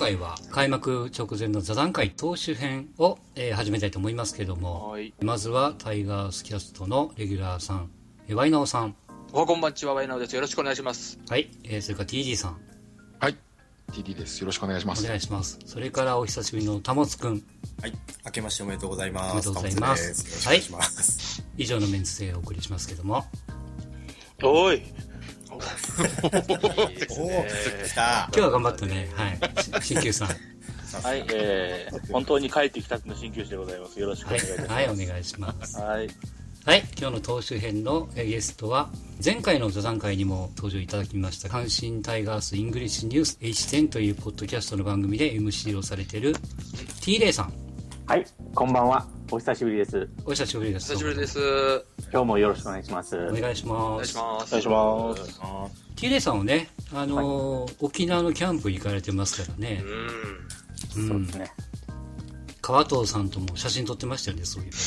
回は開幕直前の座談会投手編を、始めたいと思いますけども、はい、まずはタイガースキャストのレギュラーさん、ワイナオさん。 こんばんちは、ワイナオです。よろしくお願いします。 はい、それから TD さん。 はい、TD です。よろしくお願いします。 お願いします。それからお久しぶりのタモツくん。 はい、明けましておめでとうございます。 おめでとうございます。 よろしくお願いします。 はい、以上のメンツでお送りしますけども。 おい。 お来た。 今日は頑張ったね。はい。鍼灸さん。 はい、本当に帰ってきたての鍼灸師でございます。よろしくお願いします。 はい、お願いします。 はい。 はい、今日の投手編のゲストは、前回の座談会にも登場いただきました、阪神タイガースイングリッシュニュース H10 というポッドキャストの番組で MC をされている T レイさん。 はい、こんばんは。お久しぶりです。 お久しぶりです。 お久しぶりです。 今日もよろしくお願いします。 お願いします。 お願いします。 お願いします。 T レイさんはね、沖縄のキャンプ行かれてますからね。 そうですね。 川藤さんとも写真撮ってましたよね、そういうのね。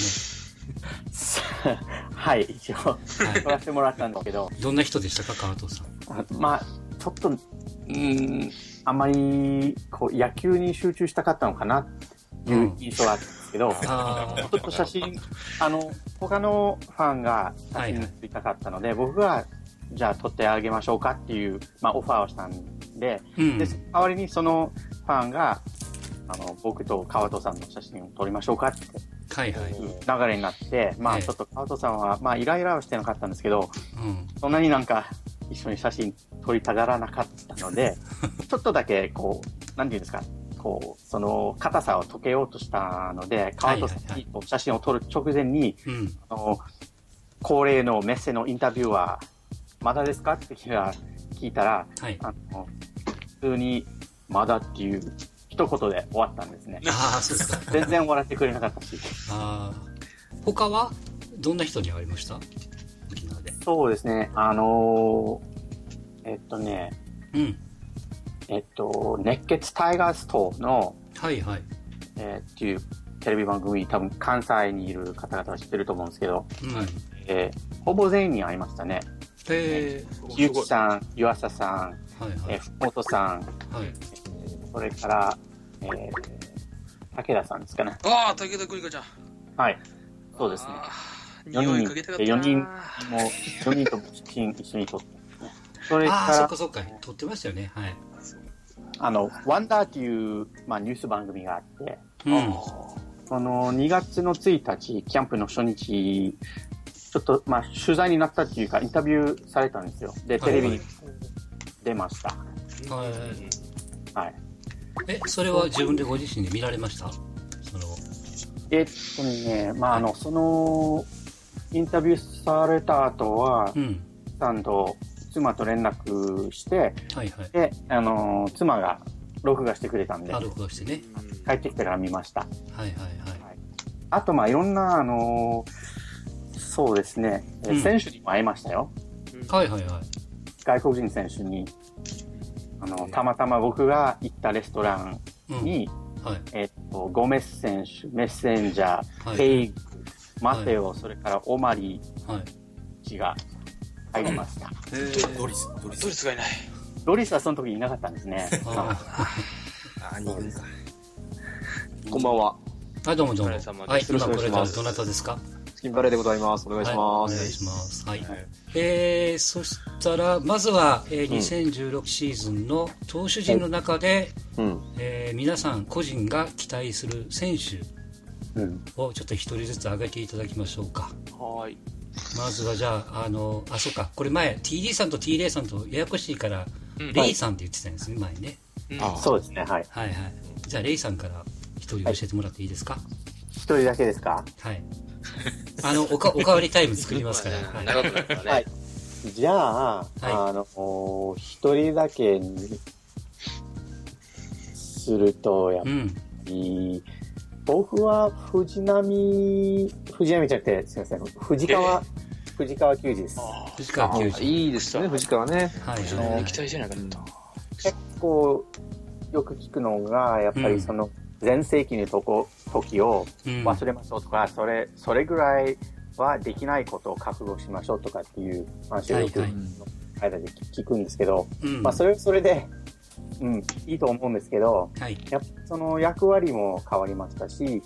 はい、一応、撮らせてもらったんですけど。 どんな人でしたか、川藤さん。 まあ、ちょっと、あまり、野球に集中したかったのかなっていう印象があったんですけど、ちょっと写真、他のファンが写真撮りたかったので、僕が、じゃあ撮ってあげましょうかっていう、オファーをしたんで、で、代わりにそのファンが、僕と川戸さんの写真を撮りましょうかって流れになって、ちょっと川戸さんは、イライラはしてなかったんですけど、そんなになんか一緒に写真撮りたがらなかったので、ちょっとだけなんていうんですか、その硬さを解けようとしたので、川戸さんに写真を撮る直前に、恒例のメッセのインタビューはまだですかって聞いたら、普通にまだっていう一言で終わったんですね。 そうですか。 全然笑ってくれなかったし。 他はどんな人に会いました？沖縄で。 そうですね。熱血タイガーストの、っていうテレビ番組、多分関西にいる方々は知ってると思うんですけど、ほぼ全員に会いましたね。ゆきさん、湯浅さん、福本さん、それから、武田さんですかね。 武田久美子ちゃん。 はい。そうですね。4人とも写真一緒に撮って。それから、 そうか。撮ってましたよね。はい。 ワンダーっていう、ニュース番組があって、その2月の1日、キャンプの初日、ちょっと、取材になったっていうか、インタビューされたんですよ。で、テレビに出ました。はい。 それは自分でご自身で見られました？ その、インタビューされた後は、妻と連絡して、で、妻が録画してくれたんで、 録画してね。 帰ってきてから見ました。あと、いろんな、そうですね、選手にも会いましたよ。外国人選手に、たまたま僕が行ったレストランに、ゴメス選手、メッセンジャー、ペイグ、マテオ、それからオマリ氏が入りました。 ドリスがいない。 ドリスはその時いなかったんですね。 こんばんは。 どうも。今これからどなたですか？ スキンバレーでございます。お願いします。 お願いします。はい。そしたら、まずは、2016シーズンの投手陣の中で、皆さん個人が期待する選手をちょっと一人ずつ挙げていただきましょうか。 はい。 まずはじゃあ、そうか。これ前、TD さんと T レイさんとややこしいから、レイさんって言ってたんですね、前ね。 そうですね、はい。 じゃあ、レイさんから一人教えてもらっていいですか？ 一人だけですか？ はい。おかわりタイム作りますから。 長くなるからね。 はい。じゃあ、一人だけにすると、やっぱり、僕は藤波じゃなくて、すみません、藤川球児です。 藤川球児。 いいですね、藤川ね。 行きたいじゃなかった。 結構、よく聞くのが、やっぱりその、全盛期の時を忘れましょうとか、それぐらいはできないことを覚悟しましょうとかっていう話をよく間で聞くんですけど、それでいいと思うんですけど、 はい。 やっぱその役割も変わりましたし、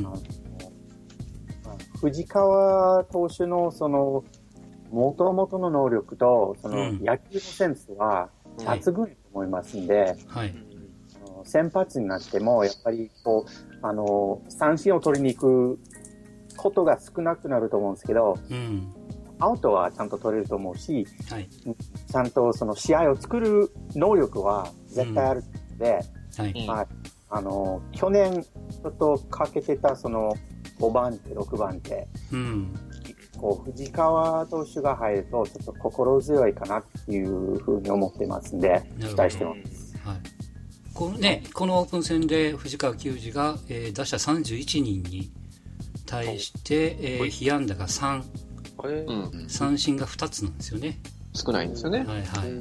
藤川投手のその、元々の能力と、その野球のセンスは抜群と思いますんで、 はい。 先発になっても、やっぱりこう、三振を取りに行くことが少なくなると思うんですけど、アウトはちゃんと取れると思うし、はい、ちゃんとその試合を作る能力は絶対あるので、はい、去年ちょっとかけてたその5番手、6番手、こう藤川投手が入るとちょっと心強いかなっていうふうに思ってますんで、期待してます。 はい、このオープン戦で藤川球児が、打者31人に対して、被安打が3、三振が2つなんですよね。 少ないんですよね。 はいはい。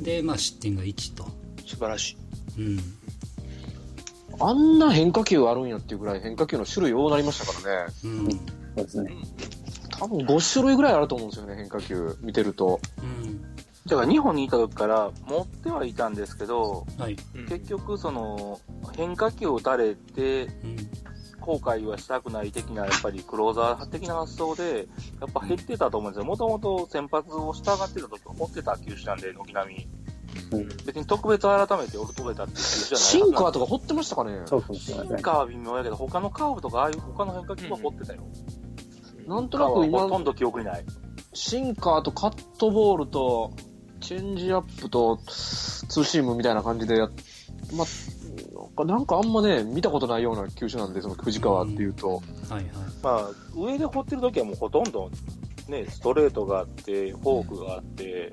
で、まあ失点が1と。 素晴らしい。あんな変化球あるんやっていうぐらい変化球の種類多くなりましたからね。 そうですね。 多分5種類ぐらいあると思うんですよね、変化球見てると。 だから日本にいた時から持ってはいたんですけど、結局その変化球を打たれて、後悔はしたくない的な、やっぱりクローザー的な発想で、やっぱ減ってたと思うんですよ。もともと先発を従ってた時は持ってた球種なんで、軒並み。別に特別改めて俺飛べたっていう球種じゃない。 シンカーとか掘ってましたかね。 シンカーは微妙やけど、他のカーブとか、ああいう他の変化球は掘ってたよ。 なんとなく今、 ほとんど記憶にない。 シンカーとカットボールと、チェンジアップと、ツーシームみたいな感じでなんかあんまね、見たことないような球種なんで、その藤川っていうと。 まあ、上で掘ってる時はもうほとんど、ね、ストレートがあって、フォークがあって、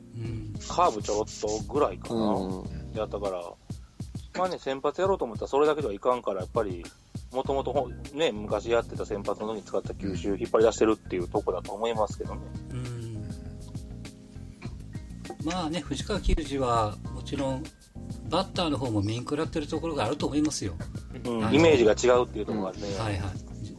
カーブちょろっとぐらいかな、やったから、まあね、先発やろうと思ったらそれだけではいかんから、やっぱり、もともとね、昔やってた先発の時に使った球種引っ張り出してるっていうとこだと思いますけどね。 まあね、藤川球児は、もちろん、バッターの方も面食らってるところがあると思いますよ。 イメージが違うっていうところがね。 はいはい。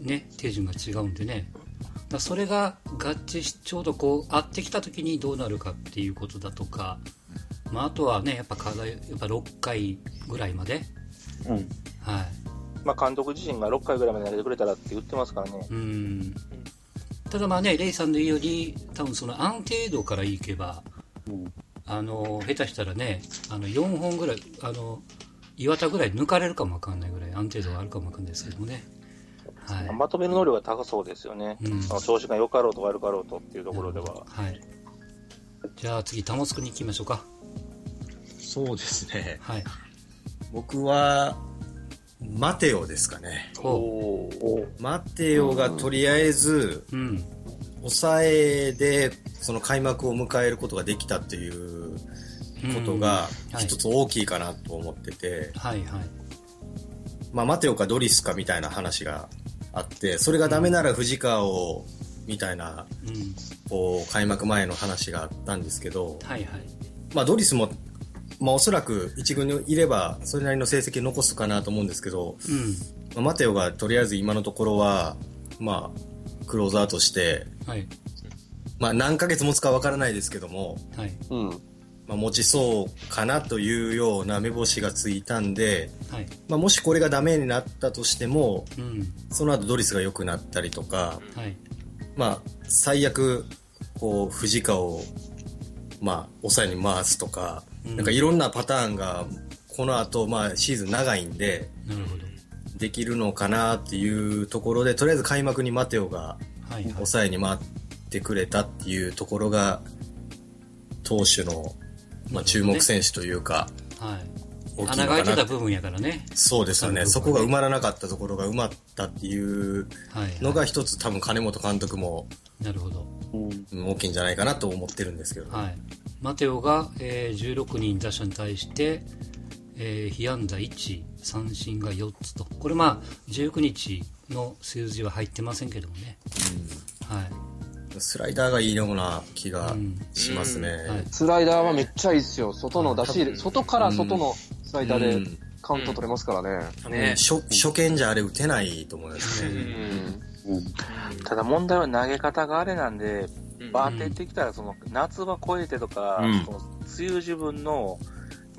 ね、手順が違うんでね。それが合致し、ちょうどこう、合ってきた時にどうなるかっていうことだとか、まあ、あとはね、やっぱ課題、やっぱ6回ぐらいまで。はい。 まあ、監督自身が6回ぐらいまで投げてくれたらって言ってますからね。 ただまあね、レイさんの言うより、多分その安定度からいけば、下手したらね、4本ぐらい、岩田ぐらい抜かれるかもわかんないぐらい安定度があるかもわかんないですけどもね。 はい、まとめる能力が高そうですよね。その調子が良かろうと悪かろうとっていうところでは。 はい。じゃあ次、タモスクに行きましょうか。 そうですね。 はい。 僕は、マテオですかね。マテオがとりあえず、抑えでその開幕を迎えることができたっていうことが一つ大きいかなと思ってて、まあマテオかドリスかみたいな話があって、それがダメなら藤川をみたいな、こう開幕前の話があったんですけど、まあドリスもまあおそらく一軍にいればそれなりの成績残すかなと思うんですけど、まあ、マテオがとりあえず今のところはまあクローザーとして、まあ何ヶ月持つかわからないですけども、まあ、持ちそうかなというような目星がついたんで、まあ、もしこれがダメになったとしても、その後ドリスが良くなったりとか、まあ最悪こう藤川をまあ抑えに回すとか、なんかいろんなパターンがこの後まあシーズン長いんでできるのかなっていうところで、とりあえず開幕にマテオが抑えに回ってくれたっていうところが投手のまあ注目選手というか、 大きいのかな。穴が開いてた部分やからね。 そうですよね。そこが埋まらなかったところが埋まったっていうのが一つ多分金本監督もなるほど大きいんじゃないかなと思ってるんですけど、 マテオが、16人打者に対して、被安打1、三振が4つと、これまあ19日の数字は入ってませんけどもね。 スライダーがいいような気がしますね。 スライダーはめっちゃいいですよ。外の出し入れ、外から外のスライダーでカウント取れますからね。 初見じゃあれ打てないと思いますね。 ただ問題は投げ方があれなんで、バーっていってきたらその夏場超えてとか、その梅雨時分の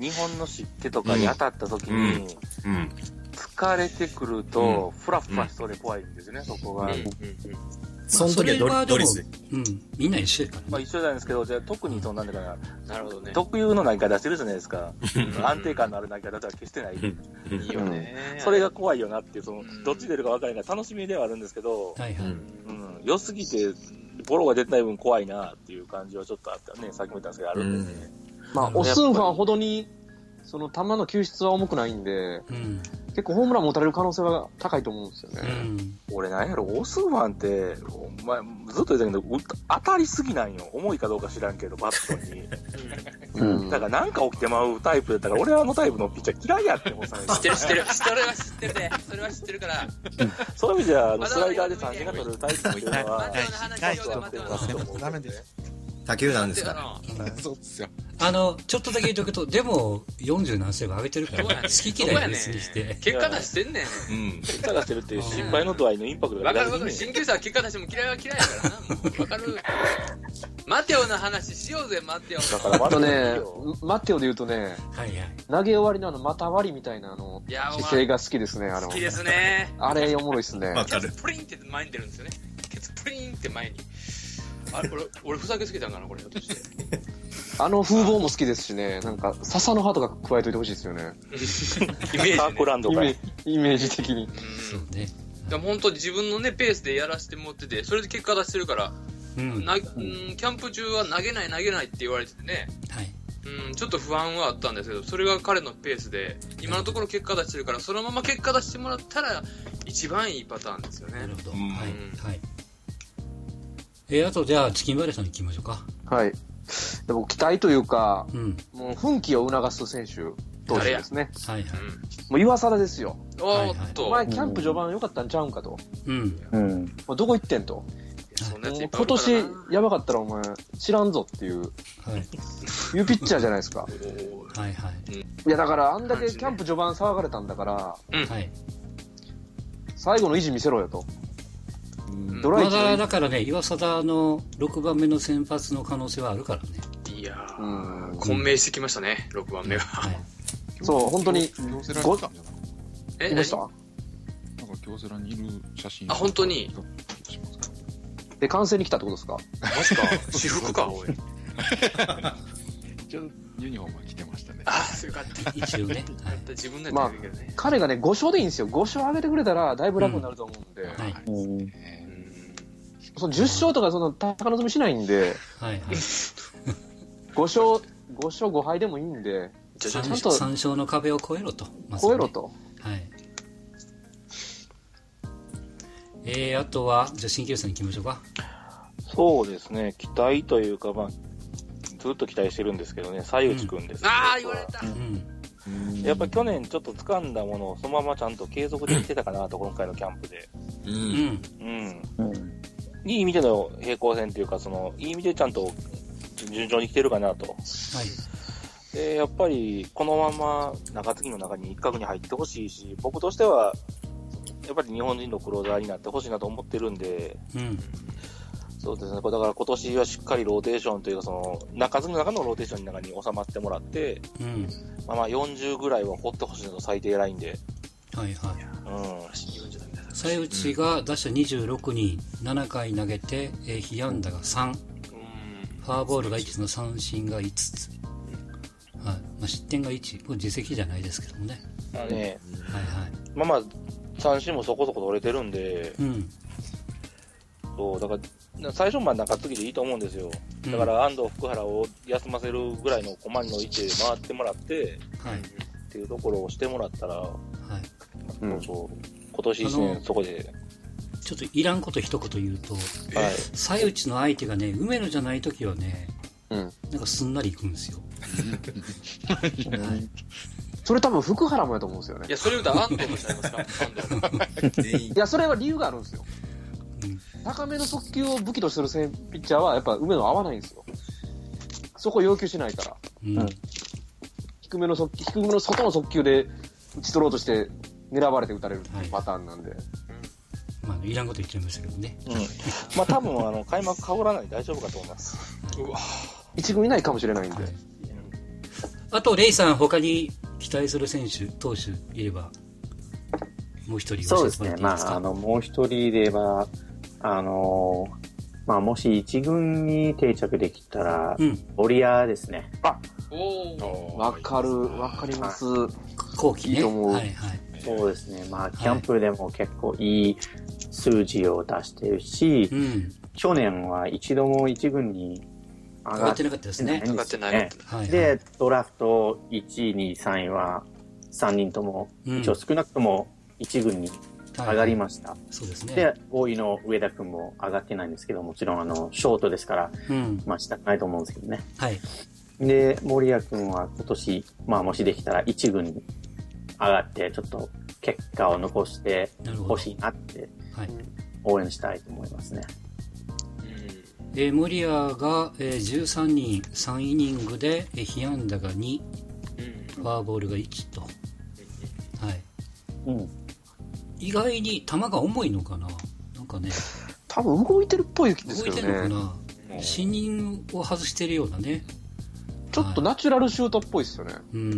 日本の湿気とかに当たった時に、疲れてくると、フラフラしそうで怖いんですよね、そこが。 その時はドリスで。 みんな一緒やからね。 まあ一緒なんですけど、じゃあ特になんだかなるほどね。 特有の投げ方してるじゃないですか。安定感のある投げ方とは決してない。いいよね。 それが怖いよなっていう、どっち出るか分からないから楽しみではあるんですけど、良すぎて、ボロが出てない分怖いなっていう感じはちょっとあったね。さっきも言ったんですけど、あるんでね。 まあ、オスンファンほどに、その球の球質は重くないんで、結構ホームラン持たれる可能性は高いと思うんですよね。 俺なんやろ、オスンファンって、ずっと言ってたけど、当たりすぎなんよ。重いかどうか知らんけど、バットに。だからなんか起きてまうタイプだったから、俺はあのタイプのピッチャー嫌いやって思ってたんですよ。 知ってる。それは知ってるで。それは知ってるから。 そういう意味じゃ、スライダーで三振が取れるタイプっていうのは、 ダメです。 他球なんですか？ そうですよ。 ちょっとだけ言っとくと、でも、40何セーブ上げてるから、好き嫌い別にして。 結果出してんねん。 結果出してるっていう心配の度合いのインパクトがわかる。新球者は結果出しても嫌いは嫌いやからな。もうわかる。マテオの話しようぜ、マテオ。 だからマテオで言うとね、投げ終わりの股割りみたいな姿勢が好きですね。 好きですね。 あれおもろいっすね。 ケツプリンって前に出るんですよね。ケツプリンって前に。あれ、俺ふざけすぎたんかな、これ。 風貌も好きですしね、なんか、笹の葉とか加えといてほしいですよね。 イメージ、 サークランドかい。 イメージ的に。 そうね。 でも本当自分のね、ペースでやらせてもらってて、それで結果出してるから、キャンプ中は投げないって言われててね、ちょっと不安はあったんですけど、それが彼のペースで、今のところ結果出してるから、そのまま結果出してもらったら、一番いいパターンですよね。 なるほど。はい。あとじゃあチキンバレーさんに行きましょうか。 はい。でも期待というか、もう奮起を促す選手投手ですね。もう岩貞ですよ。お前キャンプ序盤良かったんちゃうんかと。どこ行ってんと。今年やばかったらお前知らんぞっていう、いうピッチャーじゃないですか。いやだからあんだけキャンプ序盤騒がれたんだから、最後の意地見せろよと。 まだだからね、岩貞の6番目の先発の可能性はあるからね。 いやー、混迷してきましたね、6番目が。 そう、本当に。いました？ なんか京セラにいる写真。 あ、本当に。 で、観戦に来たってことですか？ マジか。私服か、おい。 一応、ユニフォームは着てましたね。 あ、そうよかった。 一応ね。 自分でまあ、彼がね、5勝でいいんですよ。5勝上げてくれたら、だいぶ楽になると思うんで。その10勝とか、その、高望みしないんで、5勝5敗でもいいんで、 ちゃんと3勝の壁を越えろと。 超えろと。 あとは、じゃあ、新球さんに行きましょうか。 そうですね、期待というか、ずっと期待してるんですけどね、西内くんです、 ああ、言われた。 やっぱり去年ちょっと掴んだものをそのままちゃんと継続できてたかなと、今回のキャンプで。いい意味での平行線というか、いい意味でちゃんと順調に来てるかなと。で、やっぱりこのまま中継ぎの中に一角に入ってほしいし、僕としては、やっぱり日本人のクローザーになってほしいなと思ってるんで、そうですね。だから今年はしっかりローテーションというか、中継ぎの中のローテーションの中に収まってもらって、40ぐらいは放ってほしいのと最低ラインで。 西内が打者26人、7回投げて、被安打が3、フォアボールが1の三振が5つ。失点が1、これ自責じゃないですけどもね。 三振もそこそこ取れてるんで、そう、だから、最初は中継ぎでいいと思うんですよ。だから安藤、福原を休ませるぐらいのコマンの位置で回ってもらって、っていうところをしてもらったら、今年1年そこで。 ちょっといらんこと一言言うと、西内の相手がね、梅野じゃないときはね、なんかすんなりいくんですよ。 それ多分福原もやと思うんですよね。 いや、それ言うと安藤としちゃいますか？安藤。 いや、それは理由があるんですよ。高めの速球を武器とするピッチャーはやっぱ梅野合わないんですよ。そこ要求しないから。低めの外の速球で打ち取ろうとして狙われて打たれるパターンなんで。 いらんこと言っちゃいましたけどね。 多分開幕かぶらないで大丈夫かと思います。 一軍いないかもしれないんで。 あとレイさん他に期待する選手投手いればもう一人そうですね。まあもう一人で言えばまあもし一軍に定着できたら、オリアですね。 わかります。 後期ね。いいと思う。 はいはい。そうですね。まあキャンプでも結構いい数字を出してるし、去年は一度も一軍に上がってなかったですね。 上がってない。 で、ドラフト1位、2位、3位は3人とも、一応少なくとも一軍に上がりました。 そうですね。 で、大井の上田君も上がってないんですけど、もちろんショートですから、まあしたくないと思うんですけどね。 はい。 で、森谷君は今年、まあもしできたら一軍に上がって、ちょっと結果を残してほしいなって、応援したいと思いますね。 森谷が13人、3イニングで被安打が2、フォアボールが1と。はい。意外に球が重いのかななんかね。 多分動いてるっぽいですけどね。 動いてるのかな視認を外してるようなね。 ちょっとナチュラルシュートっぽいですよね。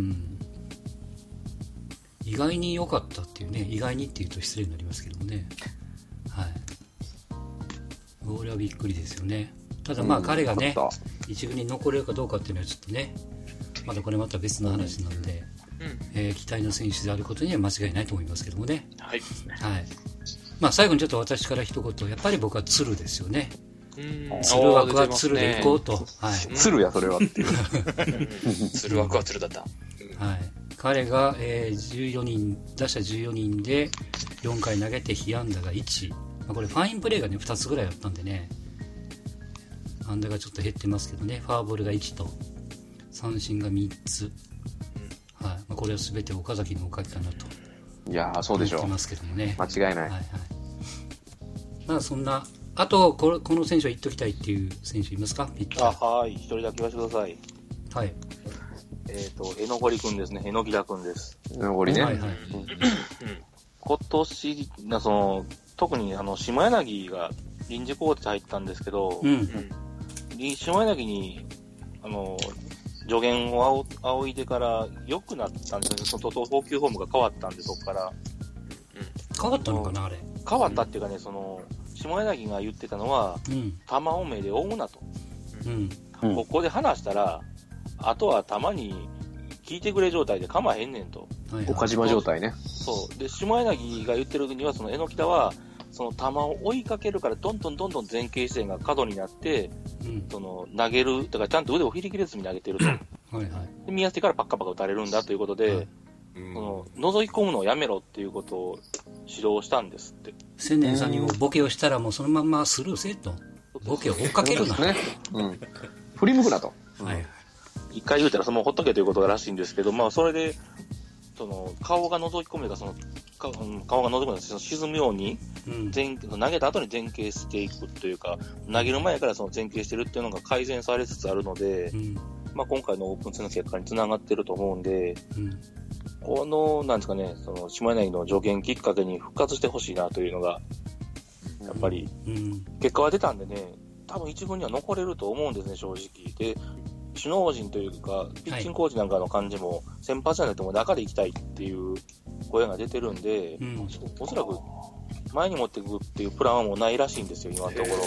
意外に良かったっていうね。意外にっていうと失礼になりますけどもね。はい。これはびっくりですよね。ただまあ彼がね、一軍に残れるかどうかっていうのはちょっとね、まだこれまた別の話なので、期待の選手であることには間違いないと思いますけどもね。 はい。 はい。まあ最後にちょっと私から一言、やっぱり僕は鶴ですよね。鶴枠は鶴でいこうと。はい。 鶴や、それはっていう。 鶴枠は鶴だった。はい。 彼が、14人、打者14人で4回投げて被安打が1。まあ、これファインプレーがね、2つぐらいあったんでね。安打がちょっと減ってますけどね。フォアボールが1と、三振が3つ。はい。まあ、これは全て岡崎のおかげかなと。 いやー、そうでしょう。 言ってますけどもね。 間違いない。はいはい。 まあそんな、あとこの選手は言っときたいっていう選手いますか？ はい、一人だけ言わせてください。 はい。 えのごりくんですね。えのぎらくんです。 えのごりね。はいはい。 今年、特に下柳が臨時コーチ入ったんですけど、下柳に、助言を仰いでから良くなったんですよね。投球フォームが変わったんで、そこから。 変わったのかな、あれ。 変わったっていうかね、下柳が言ってたのは、球を目で追うなと。ここで離したら、あとは球に聞いてくれ状態で構えへんねんと。 岡島状態ね。 そう。で、下柳が言ってるには、榎木田は、その球を追いかけるから、どんどん前傾姿勢が過度になって、投げる、だからちゃんと腕を振り切れずに投げてると。で、見やすいからパッカパカ打たれるんだということで、覗き込むのをやめろっていうことを指導したんですって。 千年さんにもボケをしたらもうそのまんまスルーせと。ボケを追っかけるな。 ね。振り向くなと。 一回言うたらそのほっとけということらしいんですけど、まあそれで、顔が覗き込めた、顔が覗き込めた、沈むように、投げた後に前傾していくというか、投げる前から前傾してるっていうのが改善されつつあるので、まあ今回のオープン戦の結果につながってると思うんで、なんですかね、下柳の助言きっかけに復活してほしいなというのが、やっぱり、結果は出たんでね、多分一軍には残れると思うんですね、正直。で、首脳陣というか、ピッチングコーチなんかの感じも、先発じゃなくても中で行きたいっていう声が出てるんで、おそらく前に持っていくっていうプランはもうないらしいんですよ、今のところ。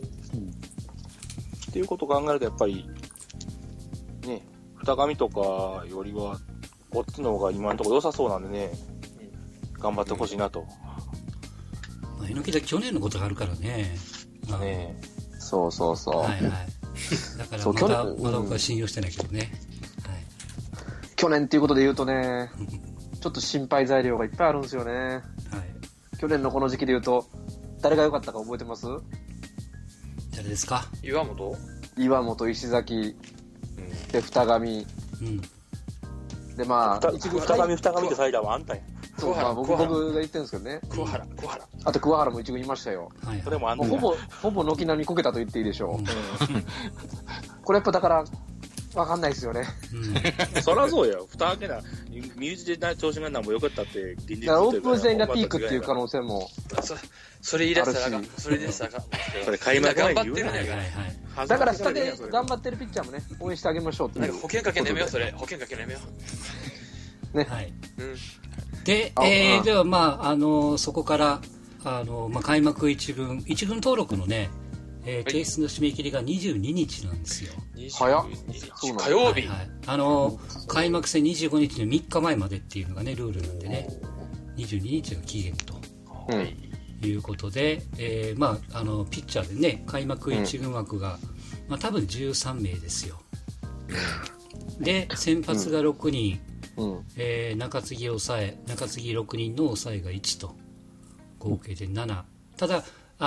っていうことを考えると、やっぱり、ね、二上とかよりは、こっちの方が今のところ良さそうなんでね、頑張ってほしいなと。 榎木田去年のことがあるからね。 そうそうそう。 はいはい。だからまだ僕は信用してないけどね。 去年っていうことで言うとね、ちょっと心配材料がいっぱいあるんですよね。去年のこの時期で言うと、誰が良かったか覚えてます？ 誰ですか？ 岩本、 石崎、で、二上。で、まあ、 二上ってサイダーはあんたや。 そう、まあ僕が言ってるんですけどね。 桑原。 あと桑原も一軍いましたよ。 それもあんたや。 ほぼ軒並みこけたと言っていいでしょう。これやっぱだから、わかんないですよね。 そりゃそうよ。蓋開けな、身内で調子がなんも良かったって、現実オープン戦がピークっていう可能性も。 それ言い出したら、それ開幕前に言うなよ。 だから下で頑張ってるピッチャーもね、応援してあげましょうって。 なんか保険かけんのやめよう、それ。保険かけんのやめよう。ね。 はい。で、ではまあ、そこから、開幕一軍登録のね、提出の締め切りが22日なんですよ。 早っ。 火曜日。 開幕戦25日の3日前までっていうのがね、ルールなんでね、22日が期限と。いうことで、ピッチャーでね、開幕一軍枠が、多分13名ですよ。で、先発が6人、中継ぎ6人の抑えが1と、合計で7。ただ、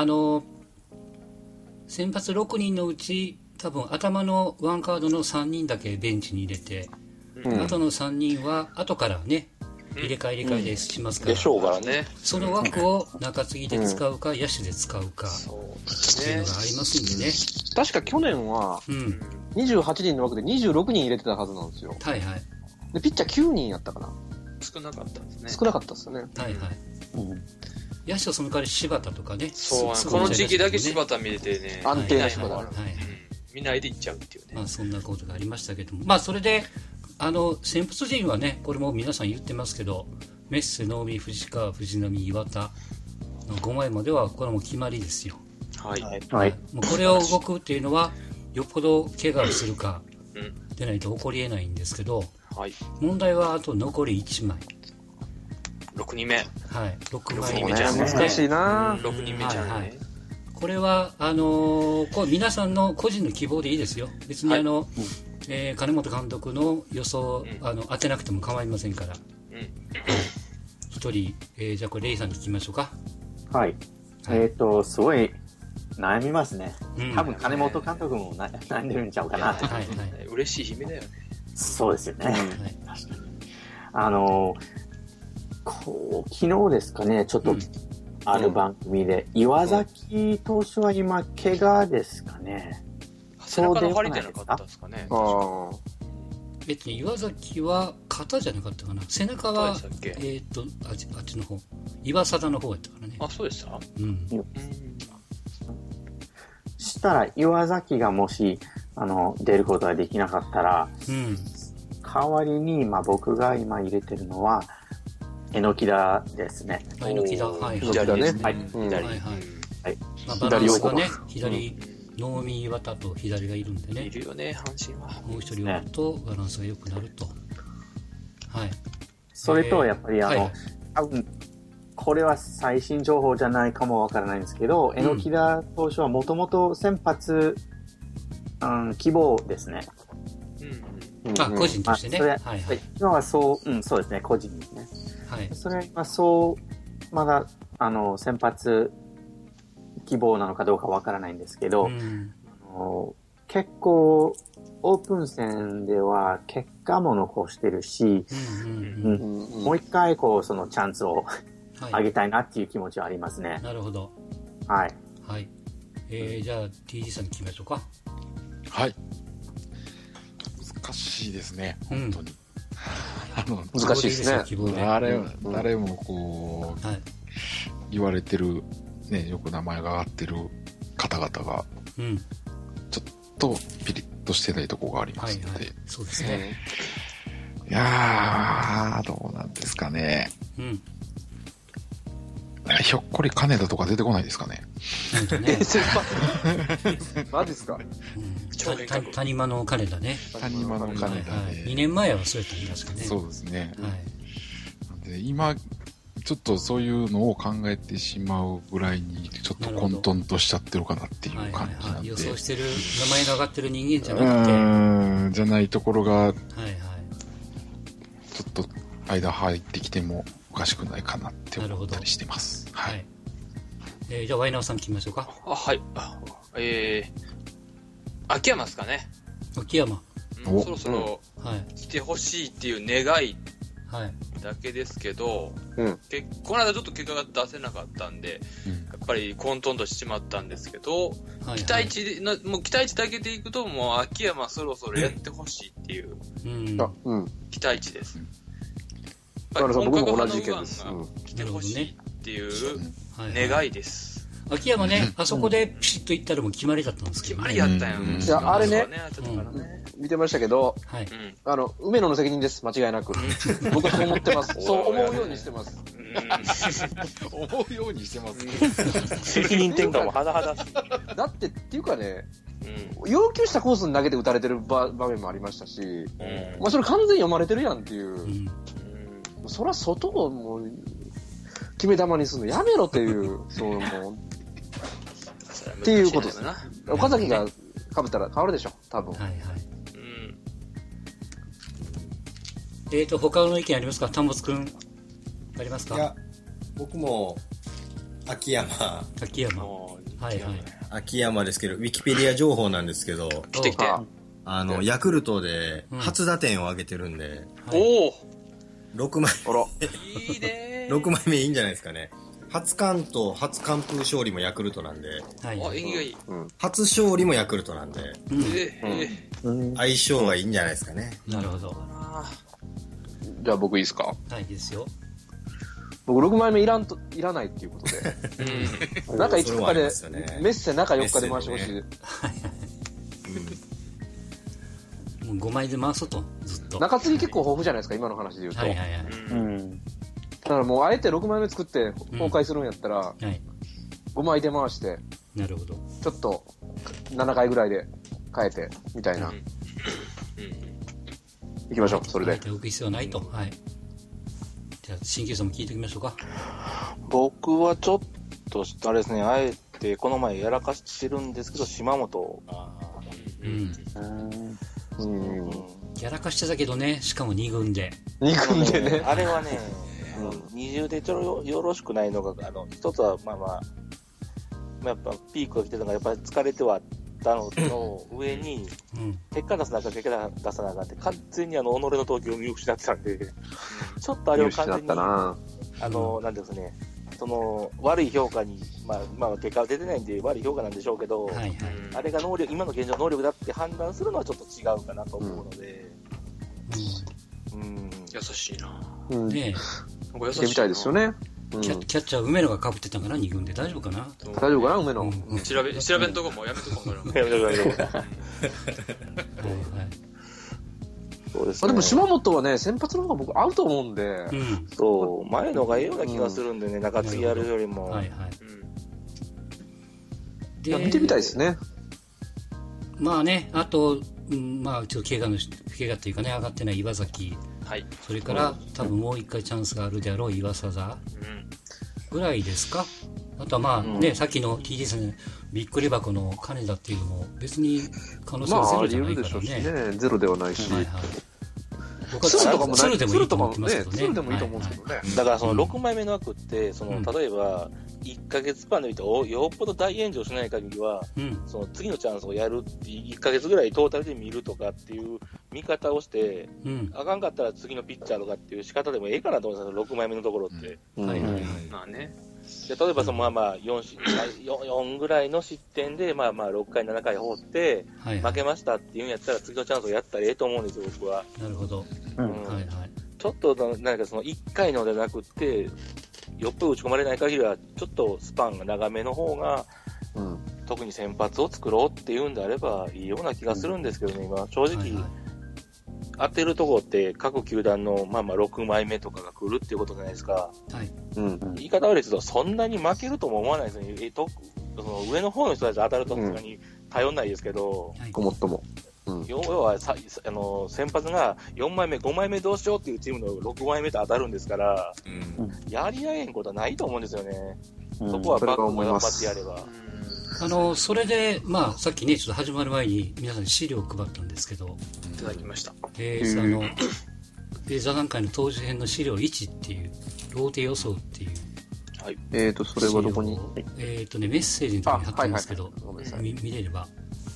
先発6人のうち、多分頭のワンカードの3人だけベンチに入れて、あとの3人は後からね、入れ替えでしますから、 でしょうからね。 その枠を中継ぎで使うか、野手で使うかっていうのがありますんでね。 確か去年は28人の枠で26人入れてたはずなんですよ。 はいはい。 でピッチャー9人やったかな。 少なかったですね。 少なかったですよね。 はいはい。野手はその代わり柴田とかね。 そう、この時期だけ柴田見れてね。 安定な柴田。 見ないでいっちゃうっていうね。 そんなことがありましたけども、それで先発陣はね、これも皆さん言ってますけど、メッセ、能見、藤川、藤浪、岩田の5枚まではこれも決まりですよ。 はい。 もうこれを動くっていうのはよっぽど怪我をするかでないと起こりえないんですけど、問題はあと残り1枚。 6人目。 はい。6枚目じゃん。 難しいな。 6人目じゃんね。 これはこれ皆さんの個人の希望でいいですよ。別に金本監督の予想当てなくても構いませんから。一人、じゃあこれレイさんに聞きましょうか。 はい。すごい悩みますね。多分金本監督も悩んでるんちゃうかなと。 嬉しい悲鳴だよね。 そうですよね。確かに。昨日ですかね、ちょっとある番組で、岩崎投手は今怪我ですかね。 背中の張りじゃなかったですかね。 別に岩崎は肩じゃなかったかな。背中はあっちの方、岩貞の方やったからね。 あ、そうでした。 したら岩崎がもし出ることができなかったら、代わりに僕が今入れてるのは榎田ですね。 榎田、はい。 左ね。 はい。バランスがね、左、能見、岩田と左がいるんでね。 いるよね、阪神は。 もう一人おるとバランスが良くなると。はい。 それと、やっぱり多分、これは最新情報じゃないかもわからないんですけど、榎田投手はもともと先発、希望ですね。 個人としてね。 今はそうですね、個人ですね。はい。それは今まだ、先発希望なのかどうかわからないんですけど、結構、オープン戦では結果も残してるし、もう一回そのチャンスをあげたいなっていう気持ちはありますね。 なるほど。 はい。 はい。じゃあ TG さんに聞きましょうか。 はい。難しいですね、本当に。 難しいですね。 誰もこう、言われてる、ね、よく名前が上がってる方々が、ちょっとピリッとしてないところがありますので。 そうですね。 いやー、どうなんですかね。ひょっこり金田とか出てこないですかね。 マジですか。 谷間の金田ね。 谷間の金田で。 2年前はそうやったんですかね。 そうですね。で今、ちょっとそういうのを考えてしまうぐらいに、ちょっと混沌としちゃってるかなっていう感じなんで。 予想してる、名前が上がってる人間じゃなくて。 じゃないところが、ちょっと間入ってきてもおかしくないかなって思ったりしてます。はい。 じゃあワイナーさん聞きましょうか。 はい。秋山ですかね。 秋山。 そろそろ来てほしいっていう願いだけですけど、この間ちょっと結果が出せなかったんで、やっぱり混沌としてしまったんですけど、期待値だけでいくと、もう秋山そろそろやってほしいっていう期待値です。 だから僕も同じ意見です。 来てほしいっていう願いです。 秋山ね、あそこでピシッといったらもう決まりだったんですけど、 決まりやったんや。 いや、あれね、見てましたけど、梅野の責任です、間違いなく。僕はそう思ってます。そう思うようにしてます。 思うようにしてます。 責任転換も甚だしい。 だって、っていうかね、要求したコースに投げて打たれてる場面もありましたし、まあそれ完全に読まれてるやんっていう。そりゃ外をもう、決め球にするのやめろっていう、そうもう、っていうことですね。岡崎が被ったら変わるでしょ、多分。はいはい。 他の意見ありますか？丹本くん、ありますか？ いや、僕も、秋山。 はいはい。 秋山ですけど、ウィキペディア情報なんですけど、 来て。 ヤクルトで初打点を挙げてるんで、 おお 6枚。 いいね。 6枚目いいんじゃないですかね。初完投、初完封勝利もヤクルトなんで。 縁起がいい。 初勝利もヤクルトなんで。相性がいいんじゃないですかね。 なるほど。 じゃあ僕いいですか？ はい、いいですよ。 僕6枚目いらないっていうことで。中5日で、メッセ中4日で回してほしい。 もう5枚で回そうと、ずっと。 中継ぎ結構豊富じゃないですか、今の話で言うと。だからもうあえて6枚目作って崩壊するんやったら、5枚で回して、 なるほど。 ちょっと7回ぐらいで変えて、みたいな。行きましょう、それで。 置く必要はないと。はい。じゃあ、新旧さんも聞いておきましょうか。 僕はちょっと、あれですね、あえてこの前やらかしてるんですけど、島本。 やらかしてたけどね、しかも2軍で。 2軍でね。 あれはね、二重でよろしくないのが、一つは、やっぱピークが来てたのが、やっぱり疲れてはあったのと、上に、結果出さなあかん、結果出さなあかんって、完全に己の投球を見失ってたんで、ちょっとあれを完全に、なんですね、その、悪い評価に、結果は出てないんで悪い評価なんでしょうけど、あれが今の現状能力だって判断するのはちょっと違うかなと思うので、 優しいな。 ねえ。優しいみたいですよね。 キャッチャー梅野が被ってたかな、2軍で。大丈夫かな？ 大丈夫かな、梅野。 調べんとこもやめとこうかな。やめとこそうですね。でも島本はね、先発の方が僕合うと思うんで。 そう、前のがいいような気がするんでね、中継ぎやるよりも。 見てみたいですね。 まあね、あと、ちょっと怪我っていうかね、上がってない岩崎。それから、多分もう一回チャンスがあるであろう岩貞ぐらいですか。あとはさっきの TD さんのびっくり箱の金田っていうのも別に可能性はゼロじゃないからね。 ゼロではないし。 僕は鶴でもいいと思ってますけどね。 鶴でもいいと思うんですけどね。 だからその6枚目の枠って、例えば、1ヶ月スパンで見て、よっぽど大炎上しない限りは、その次のチャンスをやるって1ヶ月ぐらいトータルで見るとかっていう見方をして、あかんかったら次のピッチャーとかっていう仕方でもええかなと思うんですよ、6枚目のところって。 まあね。 で例えば4ぐらいの失点で、6回、7回放って、負けましたっていうんやったら、次のチャンスをやったらええと思うんですよ、僕は。 なるほど。 ちょっと、なんかその1回のでなくって、よっぽど打ち込まれない限りは、ちょっとスパンが長めの方が、特に先発を作ろうっていうんであれば、いいような気がするんですけどね、今、正直、当てるところって各球団の6枚目とかが来るっていうことじゃないですか。言い方悪いですけど、そんなに負けるとも思わないですね。その上の方の人たち当たるとそんなに頼んないですけど、 ごもっとも。 要は先発が4枚目、5枚目どうしようっていうチームの6枚目と当たるんですから、やり合えんことはないと思うんですよね。そこはバックも頑張ってやれば。 それで、さっきね、ちょっと始まる前に皆さんに資料を配ったんですけど、 いただきました。 座談会の当時編の資料1っていう、ローテ予想っていう。 それはどこにメッセージのところに貼ってますけど、見れれば。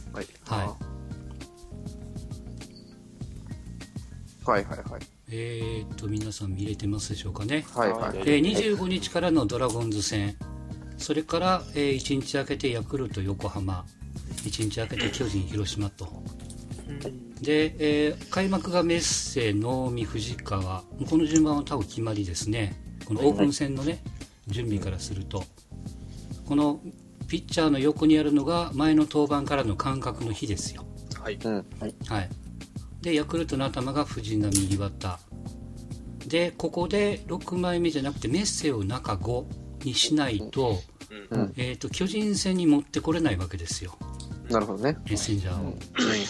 皆さん見れてますでしょうかね。25日からのドラゴンズ戦。それから、1日空けてヤクルト横浜、1日空けて巨人広島と。で、開幕がメッセ、能見、藤川。この順番は多分決まりですね。このオープン戦のね、準備からすると。 このピッチャーの横にあるのが前の登板からの間隔の日ですよ。 はい。 はい。で、ヤクルトの頭が藤浪、岩田。で、ここで6枚目じゃなくてメッセを中5にしないと、巨人戦に持ってこれないわけですよ。 なるほどね。 メッセンジャーを。はい。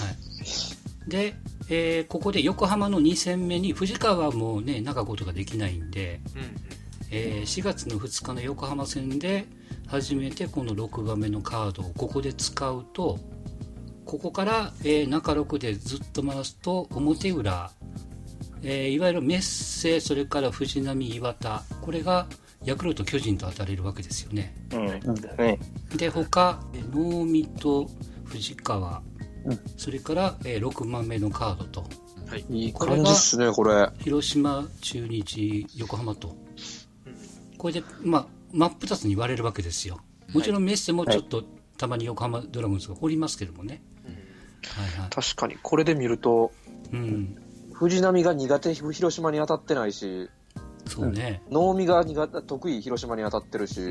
で、ここで横浜の2戦目に藤川はもうね、中5とかできないんで、4月の2日の横浜戦で初めてこの6番目のカードをここで使うと、ここから、中6でずっと回すと表裏、いわゆるメッセ、それから藤浪、岩田、これがヤクルト、巨人と当たれるわけですよね。で、他、能見と藤川、それから、6番目のカードと。 はい、いい感じですね、これ。 広島、中日、横浜と。これで、まあ、真っ二つに割れるわけですよ。もちろんメッセもちょっと、たまに横浜ドラゴンズが掘りますけどもね。 確かに、これで見ると、藤浪が苦手、広島に当たってないし、 そうね。 能見が得意、広島に当たってるし、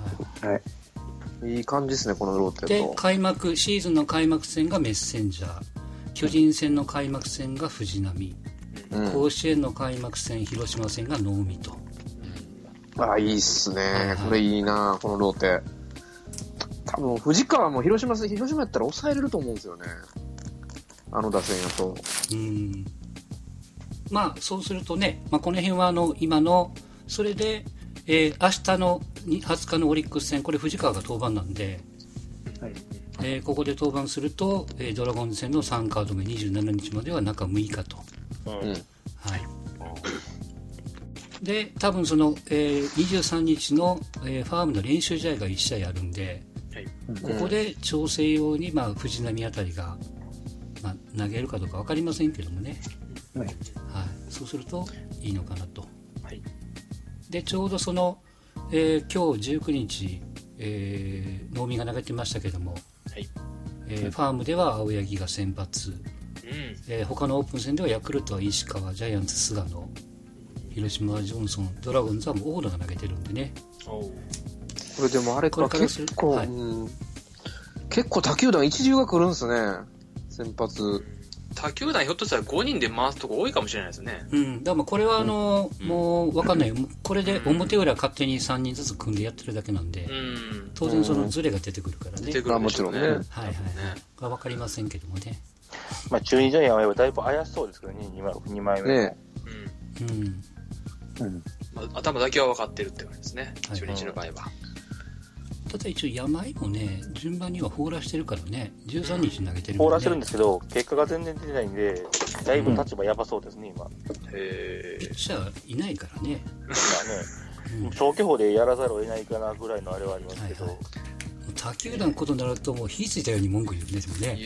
いい感じですね、このローテと。 で、シーズンの開幕戦がメッセンジャー、巨人戦の開幕戦が藤浪、甲子園の開幕戦、広島戦が能見と。 いいっすね。これいいな、このローテ。多分、藤川も広島やったら抑えれると思うんですよね。あの打線やと。 まあ、そうするとね、まあ、この辺は今の、それで、明日の20日のオリックス戦、これ藤川が登板なんで、ここで登板すると、ドラゴンズ戦の3カード目27日までは中6日と。で、多分その、23日の、ファームの練習試合が1試合あるんで、ここで調整用に、まあ、藤浪あたりが、まあ、投げるかどうか分かりませんけどもね。そうするといいのかなと。で、ちょうどその、今日19日、能見が投げてましたけども、ファームでは青柳が先発、他のオープン戦ではヤクルトは石川、ジャイアンツ菅野、広島はジョンソン、ドラゴンズはもう大野が投げてるんでね。 これでもあれか、結構他球団一流が来るんですね、先発。 他球団ひょっとしたら5人で回すとこ多いかもしれないですね。 だからこれはもう分かんないよ。これで表裏勝手に3人ずつ組んでやってるだけなんで、当然そのズレが出てくるからね。 もちろんね。 分かりませんけどもね。 まあ中日ジャイアンはだいぶ怪しそうですけどね、2枚目も。 頭だけは分かってるって感じですね、中日の場合は。 ただ一応山井もね、順番には放らしてるからね、13日投げてるんで、ね、 放らしてるんですけど、結果が全然出てないんで、だいぶ立場やばそうですね、今。 ピッチャーいないからね。 長期法でやらざるを得ないかなぐらいのあれはありますけど。 他球団ことになると、もう火ついたように文句言うんですもんね。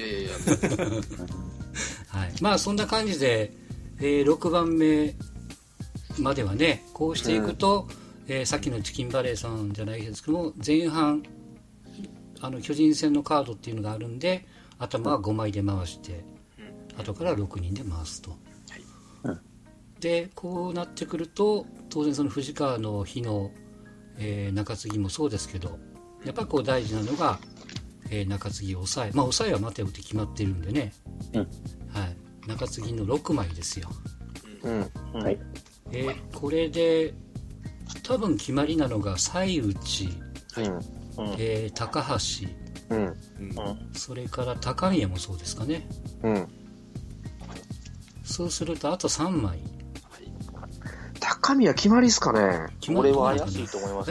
まあそんな感じで、6番目まではね、こうしていくと、さっきのチキンバレーさんじゃないですけども、前半巨人戦のカードっていうのがあるんで、頭は5枚で回して、後から6人で回すと。でこうなってくると、当然その藤川の日の、中継ぎもそうですけど、やっぱりこう大事なのが、中継ぎ抑え、まあ抑えは待てよって決まってるんでね、中継ぎの6枚ですよ。これで多分決まりなのが西内、高橋、それから高宮もそうですかね。そうするとあと3枚。 高宮決まりっすかね。 これは怪しいと思います。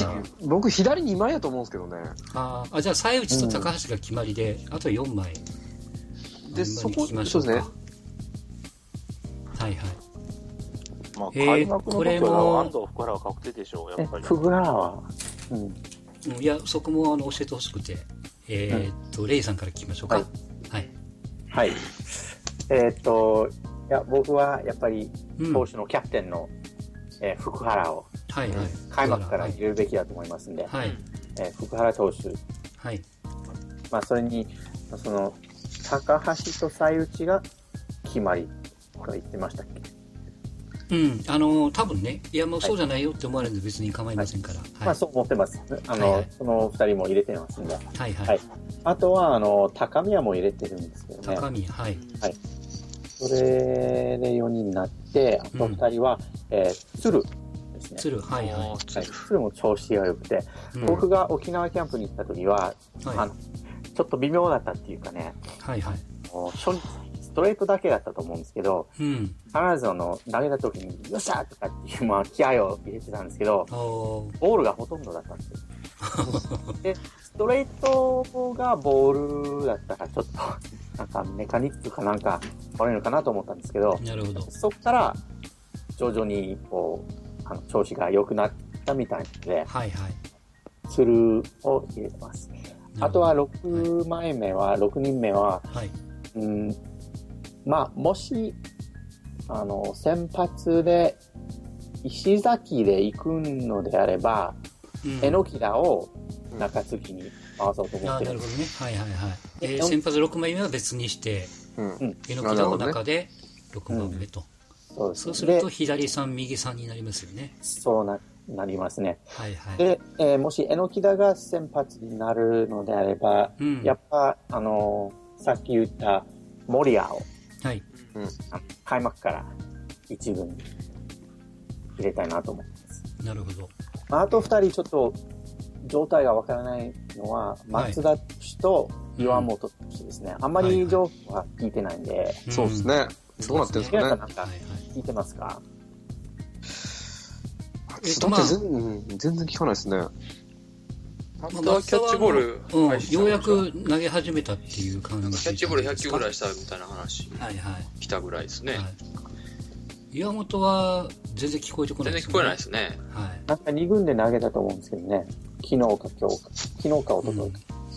僕左2枚やと思うんですけどね。 じゃあ西内と高橋が決まりで、あと4枚で、そこそうですね。 まあ、開幕の時は安藤福原は確定でしょう、やっぱり。 福原は、 いや、そこも教えてほしくて、レイさんから聞きましょうか。 はい。いや、僕はやっぱり投手のキャプテンの、福原を、開幕から入れるべきだと思いますんで、福原投手、まあ、それにその高橋と西内が決まりと言ってましたっけ。 多分ね、いやもうそうじゃないよって思われるんで別に構いませんから。 まあそう思ってます。その二人も入れてますんで。あとは、高宮も入れてるんですけどね。 高宮、はい。 それで4人になって、あと2人は、鶴ですね。 鶴、 鶴も調子が良くて、僕が沖縄キャンプに行った時は、ちょっと微妙だったっていうかね、初日ストレートだけだったと思うんですけど、必ず投げた時に、よっしゃーとかっていう、気合を入れてたんですけど、ボールがほとんどだったんですよ。で、ストレートがボールだったら、ちょっと、なんかメカニックかなんか取れるのかなと思ったんですけど、 なるほど。 そこから徐々にこう調子が良くなったみたいで、鶴を入れてます。あとは6人目は、まあ、もし、先発で、石崎で行くのであれば、榎田を中継ぎに回そうと思ってる。 なるほどね。先発6枚目は別にして、榎田を中で6番目と。そうすると、左3、右3になりますよね。 そうなりますね。で、もし榎田が先発になるのであれば、やっぱ、さっき言った森谷を、開幕から一軍に入れたいなと思ってます。 なるほど。 あと2人ちょっと状態がわからないのは、松田氏と岩本氏ですね。あんまり情報は聞いてないんで。 そうですね。どうなってるんですかね。 なんか聞いてますか？ 全然聞かないですね。 松田はキャッチボール、 ようやく投げ始めたっていう感じ。 キャッチボール100球ぐらいしたみたいな話。来たぐらいですね。 岩本は全然聞こえてこないですね。 全然聞こえないですね。 なんか2軍で投げたと思うんですけどね。昨日か一昨日か。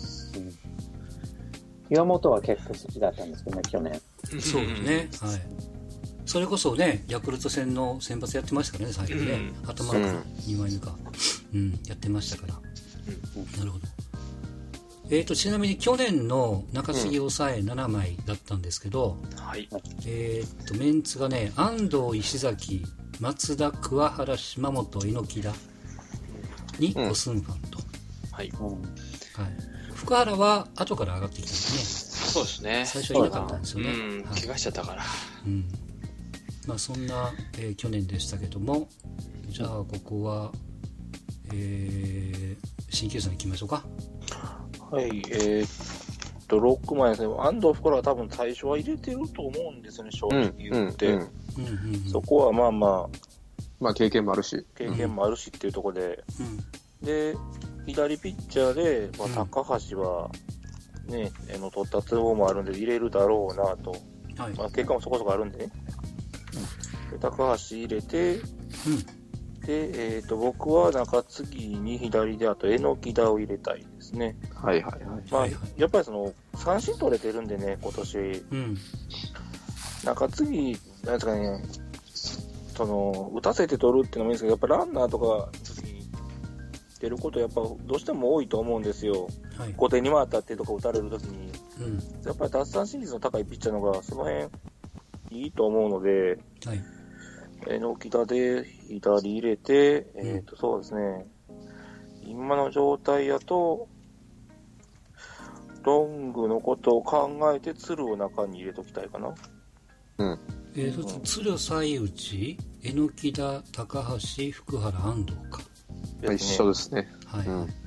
岩本は結構好きだったんですけどね、去年。 そうですね。それこそね、ヤクルト戦の先発やってましたからね、最後ね。頭か2枚目か。やってましたから。なるほど。ちなみに去年の中継ぎ抑え7枚だったんですけど、メンツがね、安藤、石崎、松田、桑原、島本、榎田にオスンファンと。福原は後から上がってきたんですね。そうですね。 最初はいなかったんですよね。 怪我しちゃったから。 まあそんな、去年でしたけども、じゃあここは、新球さん行きましょうか。 はい、6枚ですね。安藤福原は多分最初は入れてると思うんですよね、正直言って。そこはまあまあ。 まあ経験もあるし。 っていうところで。で、左ピッチャーで、高橋は、ね、取った都合もあるんで入れるだろうなと。結果もそこそこあるんでね。で高橋入れて、で、僕は中継ぎに左で、あと榎田を入れたいですね。まあ、やっぱり三振取れてるんでね、今年。中継ぎ、なんですかね、打たせて取るっていうのもいいんですけど、やっぱランナーとかに出ることやっぱどうしても多いと思うんですよ。後手に回ったってとか打たれるときに。やっぱり奪三振率の高いピッチャーの方がその辺いいと思うので、榎田で左入れて、そうですね、今の状態やと、ロングのことを考えて鶴を中に入れときたいかな。 鶴、西内、榎田、高橋、福原、安藤か。 一緒ですね。